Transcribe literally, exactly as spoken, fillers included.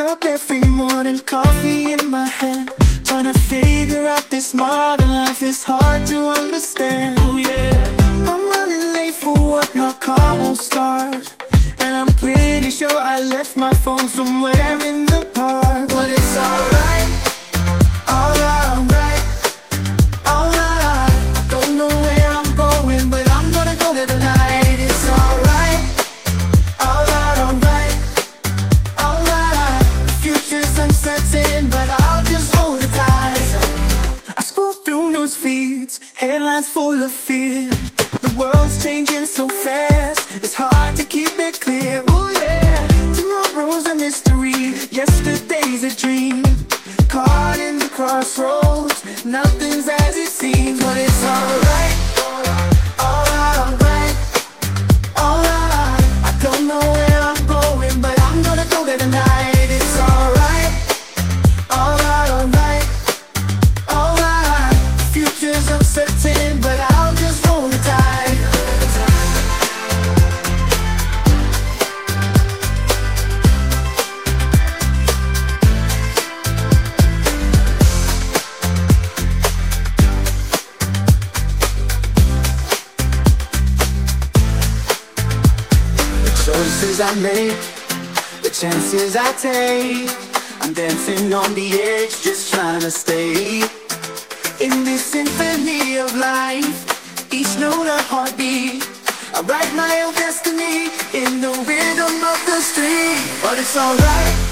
up every morning, coffee in my hand, trying to figure out this modern life is hard to understand. Oh yeah, I'm running late for work, my car won't start, and I'm pretty sure I left my phone somewhere in the park. But it's alright, alright, alright. I don't know where I'm going, but I'm gonna go there tonight. It's alright, alright, alright, alright. The future's uncertain, but I'll just hold it tight. I scroll through news feeds, headlines full of fear. The world's changing so fast, it's hard to keep it clear. Oh yeah, tomorrow's a mystery, yesterday's a dream. Caught in the crossroads, nothing's as it seems. But it's alright, alright, alright. I don't know where I'm going, but I'm gonna go there tonight. It's alright, alright, alright, alright. The future's uncertain, but I'll just hold it tight. Choices I make, the chances I take, I'm dancing on the edge, just trying to stay in this symphony of life. Each note a heartbeat, I write my own destiny in the rhythm of the street. But it's alright,